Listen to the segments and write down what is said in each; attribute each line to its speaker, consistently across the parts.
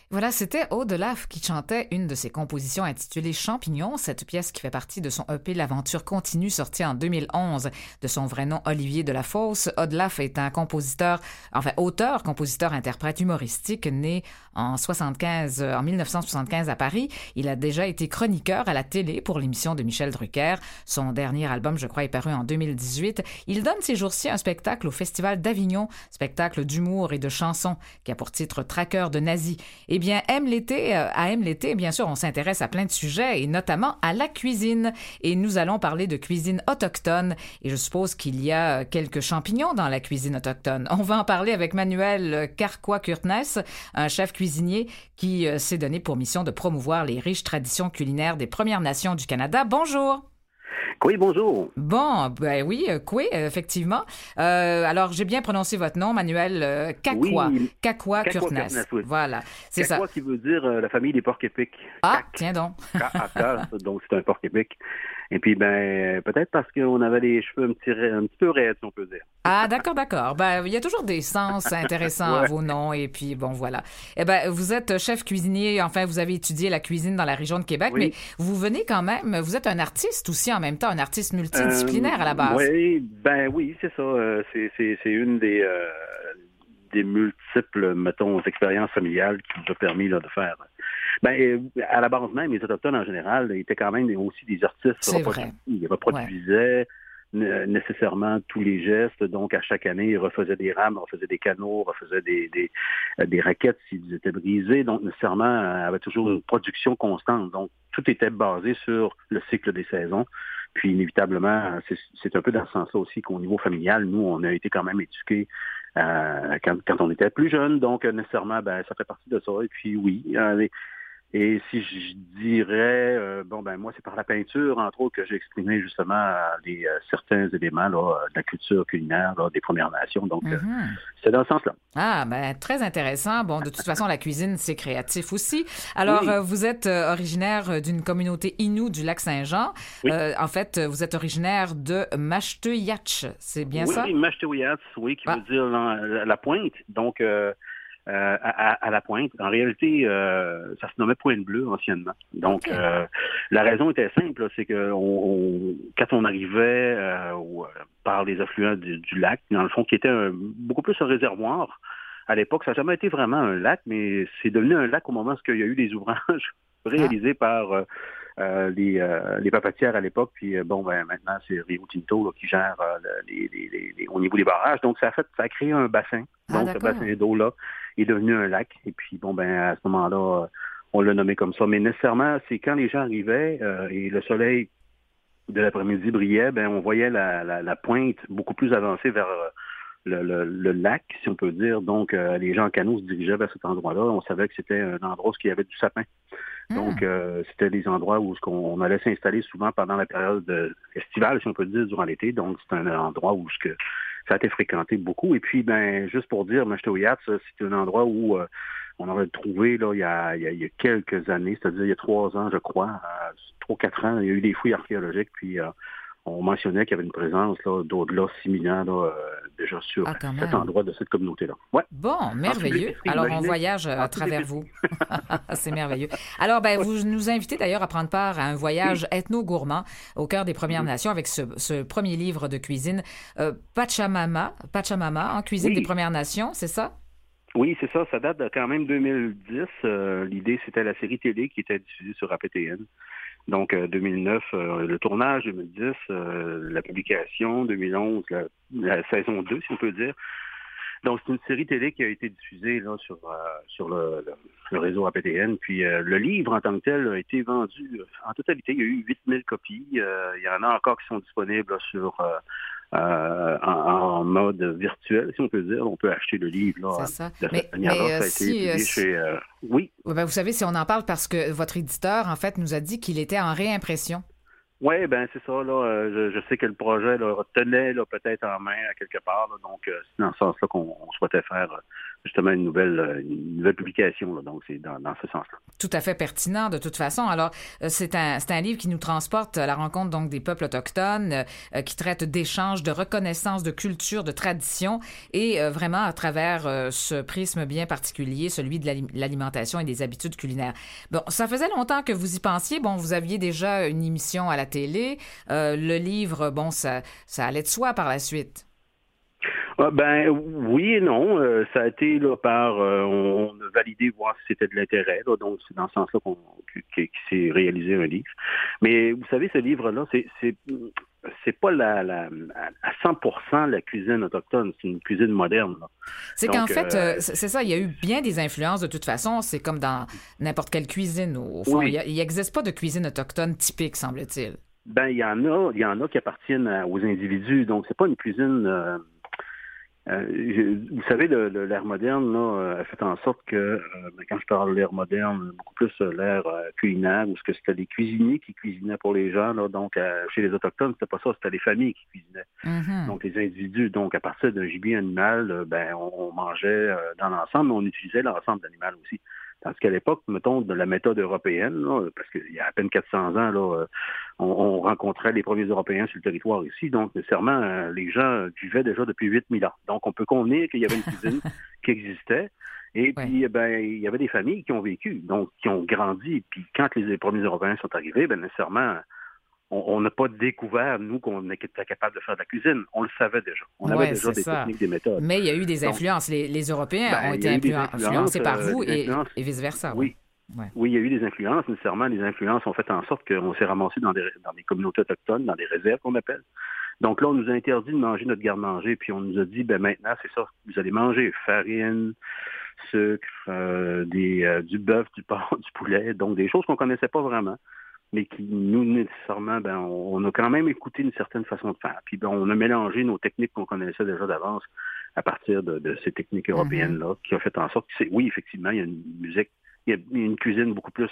Speaker 1: Voilà, c'était Aude Delaf qui chantait une de ses compositions intitulée Champignons, cette pièce qui fait partie de son EP L'Aventure continue, sorti en 2011, de son vrai nom Olivier Delafosse. Aude Delaf est un compositeur, enfin auteur, compositeur, interprète humoristique, né en 1975 à Paris. Il a déjà été chroniqueur à la télé pour l'émission de Michel Drucker. Son dernier album, je crois, est paru en 2018. Il donne ces jours-ci un spectacle au Festival d'Avignon, spectacle d'humour et de chansons qui a pour titre Traqueur de nazis. Eh bien, Aime l'été, bien sûr, on s'intéresse à plein de sujets et notamment à la cuisine. Et nous allons parler de cuisine autochtone. Et je suppose qu'il y a quelques champignons dans la cuisine autochtone. On va en parler avec Manuel Carquois-Curtnes, un chef cuisinier qui s'est donné pour mission de promouvoir les riches traditions culinaires des Premières Nations du Canada. Bonjour!
Speaker 2: Oui, bonjour.
Speaker 1: Bon, ben oui, Koué, effectivement. Alors, j'ai bien prononcé votre nom, Manuel Carquois.
Speaker 2: Oui,
Speaker 1: Carquois-Curtnes.
Speaker 2: Oui.
Speaker 1: Voilà, c'est ça.
Speaker 2: Carquois qui veut dire la famille des porcs épics.
Speaker 1: Ah, tiens donc.
Speaker 2: K-A-K, donc c'est un porc épic. Et puis, peut-être parce qu'on avait les cheveux un petit peu raides, si on peut dire.
Speaker 1: Ah, d'accord. Ben, il y a toujours des sens intéressants à vos noms. Et puis, bon, voilà. Eh ben, vous êtes chef cuisinier. Enfin, vous avez étudié la cuisine dans la région de Québec, mais vous venez quand même, vous êtes un artiste aussi en même temps, un artiste multidisciplinaire à la base.
Speaker 2: Oui, c'est ça. C'est une des multiples, mettons, expériences familiales qui nous a permis là, de faire. À la base même, les Autochtones en général étaient quand même aussi des artistes.
Speaker 1: C'est vrai.
Speaker 2: Ils reproduisaient nécessairement tous les gestes. Donc, à chaque année, ils refaisaient des rames, refaisaient des canots, refaisaient des raquettes s'ils étaient brisés. Donc, nécessairement, avait toujours une production constante. Donc, tout était basé sur le cycle des saisons. Puis, inévitablement, c'est un peu dans ce sens-là aussi qu'au niveau familial, nous, on a été quand même éduqués quand on était plus jeune. Donc, nécessairement, ça fait partie de ça. Et puis, oui, et si je dirais, moi, c'est par la peinture, entre autres, que j'ai exprimé justement certains éléments là, de la culture culinaire là, des Premières Nations. Donc, c'est dans ce sens-là.
Speaker 1: Ah, très intéressant. Bon, de toute façon, la cuisine, c'est créatif aussi. Alors, vous êtes originaire d'une communauté Innu du Lac-Saint-Jean.
Speaker 2: Oui.
Speaker 1: En fait, vous êtes originaire de Mashteuiatsh, c'est bien ça?
Speaker 2: Oui, Mashteuiatsh, oui, qui veut dire la pointe. Donc, à la pointe. En réalité, ça se nommait Pointe Bleue anciennement. Donc, la raison était simple, là, c'est que quand on arrivait par les affluents du lac, dans le fond, qui était beaucoup plus un réservoir, à l'époque, ça n'a jamais été vraiment un lac, mais c'est devenu un lac au moment où il y a eu des ouvrages réalisés par les papetières à l'époque. Puis, maintenant, c'est Rio Tinto là, qui gère au niveau des barrages. Donc, ça a créé un bassin. Donc, ce bassin d'eau-là est devenu un lac. Et puis, à ce moment-là, on l'a nommé comme ça. Mais nécessairement, c'est quand les gens arrivaient et le soleil de l'après-midi brillait, on voyait la pointe beaucoup plus avancée vers le lac, si on peut dire. Donc, les gens en canot se dirigeaient vers cet endroit-là. On savait que c'était un endroit où il y avait du sapin. Donc, c'était des endroits où on allait s'installer souvent pendant la période estivale, si on peut dire, durant l'été. Donc, c'est un endroit où ça a été fréquenté beaucoup. Et puis, juste pour dire, Mashteuiatsh, c'est un endroit où on aurait trouvé là, il y a quelques années, c'est-à-dire il y a 3 ans, je crois, 3-4 ans, il y a eu des fouilles archéologiques, puis on mentionnait qu'il y avait une présence là, d'au-delà 6 000 ans là, déjà sur cet endroit de cette communauté-là. Ouais.
Speaker 1: Bon, merveilleux. Alors, on voyage à travers vous. C'est merveilleux. Alors, vous nous invitez d'ailleurs à prendre part à un voyage ethno-gourmand au cœur des Premières Nations avec ce premier livre de cuisine, Pachamama, en cuisine des Premières Nations, c'est ça?
Speaker 2: Oui, c'est ça. Ça date de quand même 2010. L'idée, c'était la série télé qui était diffusée sur APTN. Donc, 2009, le tournage, 2010, la publication, 2011, la saison 2, si on peut dire. Donc, c'est une série télé qui a été diffusée là, sur le réseau APTN. Puis, le livre en tant que tel a été vendu en totalité. Il y a eu 8000 copies. Il y en a encore qui sont disponibles là, en mode virtuel, si on peut dire. On peut acheter le livre là,
Speaker 1: c'est ça.
Speaker 2: de cette manière-là. Ça a été publié chez... Oui.
Speaker 1: Vous savez, si on en parle parce que votre éditeur, en fait, nous a dit qu'il était en réimpression.
Speaker 2: Oui, c'est ça. Là, je sais que le projet là, tenait là, peut-être en main à quelque part. Là, donc, c'est dans ce sens-là qu'on souhaitait faire justement une nouvelle publication. Là, donc, c'est dans ce sens-là.
Speaker 1: Tout à fait pertinent, de toute façon. Alors, c'est un livre qui nous transporte à la rencontre donc des peuples autochtones, qui traite d'échanges, de reconnaissance, de culture, de tradition, et vraiment à travers ce prisme bien particulier, celui de l'alimentation et des habitudes culinaires. Bon, ça faisait longtemps que vous y pensiez. Bon, vous aviez déjà une émission à la télé. Le livre, bon, ça allait de soi par la suite.
Speaker 2: Ben oui et non. Ça a été là on a validé voir si c'était de l'intérêt. Là, donc c'est dans ce sens-là qu'il s'est réalisé un livre. Mais vous savez, ce livre-là, c'est pas à 100% la cuisine autochtone. C'est une cuisine moderne. Là.
Speaker 1: C'est qu'en fait, c'est ça. Il y a eu bien des influences de toute façon. C'est comme dans n'importe quelle cuisine au fond. Oui. Il n'existe pas de cuisine autochtone typique, semble-t-il.
Speaker 2: Ben il y en a qui appartiennent aux individus. Donc c'est pas une cuisine. Vous savez, l'ère moderne là, a fait en sorte que, quand je parle de l'ère moderne, beaucoup plus l'ère culinaire, où c'était les cuisiniers qui cuisinaient pour les gens. Là, donc, chez les Autochtones, c'était pas ça, c'était les familles qui cuisinaient. Mm-hmm. Donc, les individus. Donc, à partir d'un gibier animal, on mangeait dans l'ensemble, mais on utilisait l'ensemble de l'animal aussi. Tandis qu'à l'époque, mettons, de la méthode européenne, là, parce qu'il y a à peine 400 ans, là, on rencontrait les premiers Européens sur le territoire ici. Donc, nécessairement, les gens vivaient déjà depuis 8000 ans. Donc, on peut convenir qu'il y avait une cuisine qui existait. Et puis, il y avait des familles qui ont vécu, donc qui ont grandi. Puis, quand les premiers Européens sont arrivés, nécessairement, on n'a pas découvert, nous, qu'on était capable de faire de la cuisine. On le savait déjà. On avait déjà des techniques, des méthodes.
Speaker 1: Mais il y a eu des influences. Les Européens ont été influencés par vous et vice-versa.
Speaker 2: Oui. Ouais. Oui, il y a eu des influences. Nécessairement, les influences ont fait en sorte qu'on s'est ramassé dans des communautés autochtones, dans des réserves qu'on appelle. Donc là, on nous a interdit de manger notre garde-manger. Puis on nous a dit, maintenant, c'est ça. Vous allez manger farine, sucre, du bœuf, du porc, du poulet. Donc des choses qu'on connaissait pas vraiment, mais qui, nous, nécessairement, on a quand même écouté une certaine façon de faire. Puis on a mélangé nos techniques qu'on connaissait déjà d'avance à partir de ces techniques européennes-là, qui a fait en sorte que oui, effectivement, il y a une musique, il y a une cuisine beaucoup plus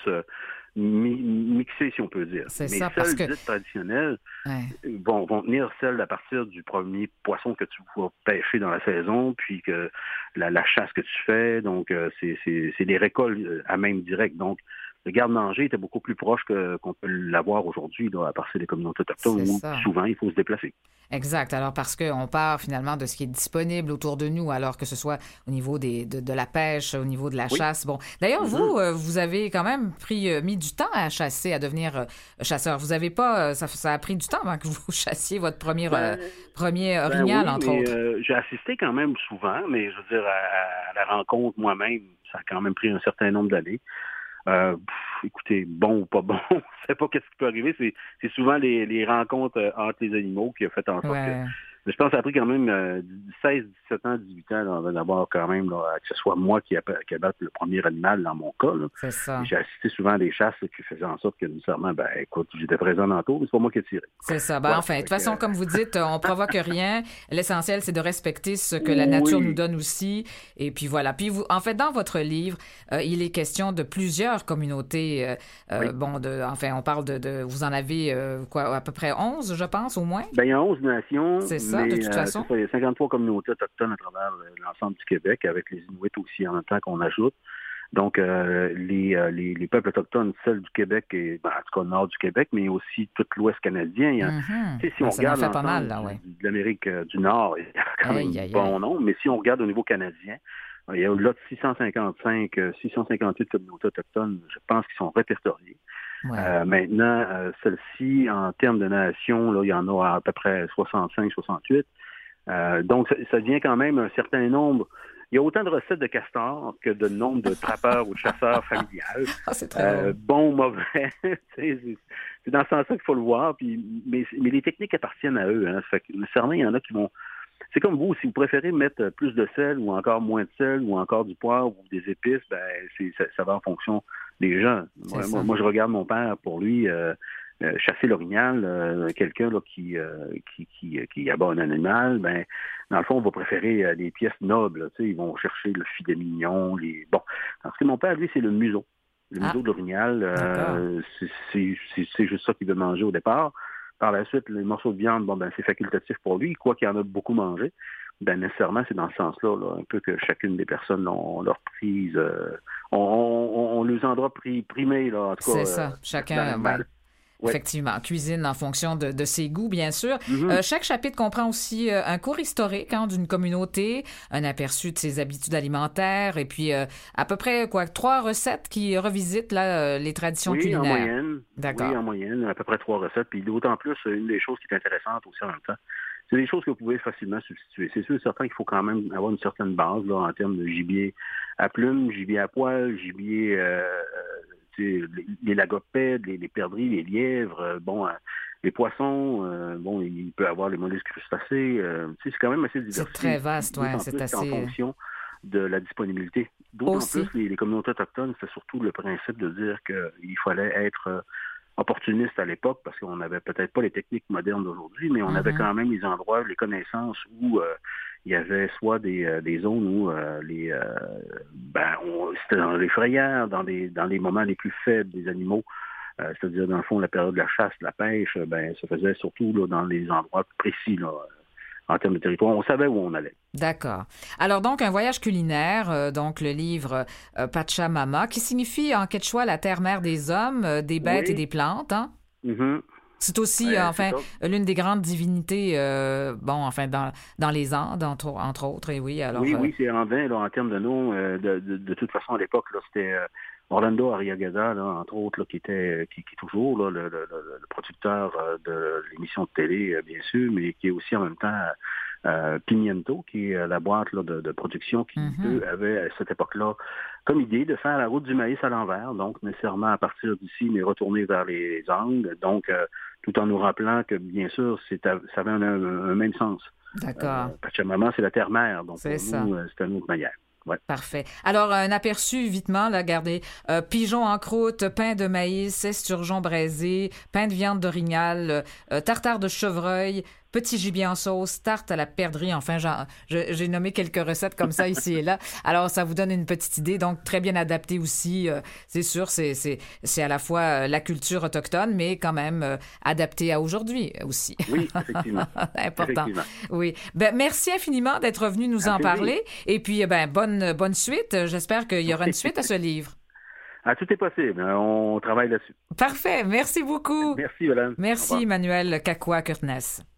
Speaker 2: mixée, si on peut dire.
Speaker 1: C'est
Speaker 2: mais
Speaker 1: ça, parce que
Speaker 2: dites traditionnelles vont tenir celle à partir du premier poisson que tu vas pêcher dans la saison, puis que la chasse que tu fais. Donc, c'est des récoltes à même direct. Donc, le garde-manger était beaucoup plus proche qu'on peut l'avoir aujourd'hui, là, à partir des communautés autochtones où souvent il faut se déplacer.
Speaker 1: Exact. Alors, parce qu'on part finalement de ce qui est disponible autour de nous, alors que ce soit au niveau de la pêche, au niveau de la chasse. Bon, d'ailleurs, vous avez quand même mis du temps à chasser, à devenir chasseur. Vous avez pas, ça a pris du temps avant que vous chassiez votre premier orignal, entre autres.
Speaker 2: J'ai assisté quand même souvent, mais je veux dire, à la rencontre moi-même, ça a quand même pris un certain nombre d'années. Écoutez, bon ou pas bon, on ne sait pas qu'est-ce qui peut arriver. C'est souvent les rencontres entre les animaux qui ont fait en sorte que... Mais je pense que ça a pris quand même 16, 17 ans, 18 ans là, d'avoir quand même, là, que ce soit moi qui abatte le premier animal dans mon cas. Là.
Speaker 1: C'est ça.
Speaker 2: J'ai assisté souvent à des chasses qui faisaient en sorte que nécessairement, écoute, j'étais présent dans tout, mais c'est pas moi qui ai tiré.
Speaker 1: C'est ça. Enfin, de toute façon, comme vous dites, on provoque rien. L'essentiel, c'est de respecter ce que la nature nous donne aussi. Et puis voilà. Puis vous, en fait, dans votre livre, il est question de plusieurs communautés. On parle vous en avez à peu près 11, je pense, au moins?
Speaker 2: Il y a 11 nations.
Speaker 1: C'est ça. De toute façon.
Speaker 2: Il y a 53 communautés autochtones à travers l'ensemble du Québec, avec les Inuits aussi en même temps qu'on ajoute. Donc, les peuples autochtones, celles du Québec, et en tout cas le nord du Québec, mais aussi tout l'Ouest canadien. Si on regarde l'ensemble de l'Amérique du Nord, il y a quand même bon nombre, mais si on regarde au niveau canadien, il y a au-delà de 658 communautés autochtones, je pense, qui sont répertoriées. Ouais. Maintenant, celle-ci, en termes de nations, là, il y en a à peu près 65, 68. Donc, ça devient quand même un certain nombre. Il y a autant de recettes de castor que de nombre de trappeurs ou de chasseurs familiales.
Speaker 1: C'est très
Speaker 2: bon ou mauvais. c'est dans ce sens-là qu'il faut le voir. Mais les techniques appartiennent à eux. Hein. Ça fait que, nécessairement, il y en a qui vont... C'est comme vous, si vous préférez mettre plus de sel ou encore moins de sel ou encore du poivre ou des épices, ça va en fonction des gens. Moi, je regarde mon père, pour lui, chasser l'orignal, quelqu'un là, qui abat un animal, dans le fond, on va préférer des pièces nobles. Ils vont chercher le filet mignon. Parce que mon père, lui, c'est le museau. Le museau de l'orignal, c'est juste ça qu'il veut manger au départ. Par la suite, les morceaux de viande, c'est facultatif pour lui, quoi qu'il en a beaucoup mangé. ben nécessairement, c'est dans ce sens-là, là, un peu que chacune des personnes ont leur prise, on les endroits primés, là, en tout cas.
Speaker 1: C'est ça, chacun,
Speaker 2: ouais.
Speaker 1: Effectivement, cuisine en fonction de ses goûts, bien sûr. Chaque chapitre comprend aussi un cours historique d'une communauté, un aperçu de ses habitudes alimentaires, et puis à peu près 3 recettes qui revisitent là, les traditions culinaires.
Speaker 2: Oui, en moyenne.
Speaker 1: D'accord.
Speaker 2: Oui, en moyenne, à peu près 3 recettes. Puis d'autant plus, une des choses qui est intéressante aussi en même temps, c'est des choses que vous pouvez facilement substituer. C'est sûr et certain qu'il faut quand même avoir une certaine base là, en termes de gibier à plumes, gibier à poil, gibier, les lagopèdes, les perdrix, les lièvres, les poissons, il peut y avoir les mollusques crustacés. C'est quand même assez diversifié.
Speaker 1: C'est très vaste, oui. C'est assez...
Speaker 2: en fonction de la disponibilité. D'autant plus, les communautés autochtones, c'est surtout le principe de dire qu'il fallait être opportuniste à l'époque, parce qu'on n'avait peut-être pas les techniques modernes d'aujourd'hui, mais on avait quand même les endroits, les connaissances où il y avait soit des zones où c'était dans les frayères, dans les moments les plus faibles des animaux, c'est-à-dire dans le fond la période de la chasse, de la pêche, ça faisait surtout là, dans les endroits précis là, en termes de territoire. On savait où on allait.
Speaker 1: D'accord. Alors donc, un voyage culinaire, donc le livre Pachamama, qui signifie en quechua la terre-mère des hommes, des bêtes et des plantes. Hein?
Speaker 2: Mm-hmm.
Speaker 1: C'est aussi, l'une des grandes divinités, dans les Andes, entre autres. Et oui, alors,
Speaker 2: oui, c'est andin, là, en termes de nom. De toute façon, à l'époque, là, c'était Orlando Arriagada, là, entre autres, là, qui est toujours là, le producteur de l'émission de télé, bien sûr, mais qui est aussi en même temps Pimiento, qui est la boîte là, de production qui, eux, avait à cette époque-là comme idée de faire la route du maïs à l'envers, donc nécessairement à partir d'ici, mais retourner vers les Andes, donc tout en nous rappelant que, bien sûr, ça avait un même sens.
Speaker 1: D'accord.
Speaker 2: Pachamama, c'est la terre-mère, donc
Speaker 1: c'est
Speaker 2: pour nous, c'est une autre manière. Ouais.
Speaker 1: Parfait. Alors, un aperçu, vitement, là, regardez. Pigeon en croûte, pain de maïs, esturgeon braisé, pain de viande d'orignal, tartare de chevreuil, petit gibier en sauce, tarte à la perdrix. Enfin, j'ai nommé quelques recettes comme ça ici et là. Alors, ça vous donne une petite idée. Donc, très bien adapté aussi. C'est sûr, c'est à la fois la culture autochtone, mais quand même adapté à aujourd'hui aussi.
Speaker 2: Oui, effectivement.
Speaker 1: Important. Effectivement. Oui. Merci infiniment d'être venu nous en parler. Et puis, bonne suite. J'espère qu'il y aura une suite à ce livre.
Speaker 2: Tout est possible. On travaille là-dessus.
Speaker 1: Parfait. Merci beaucoup.
Speaker 2: Merci, madame.
Speaker 1: Merci, Emmanuel Kakwa-Kurtnes.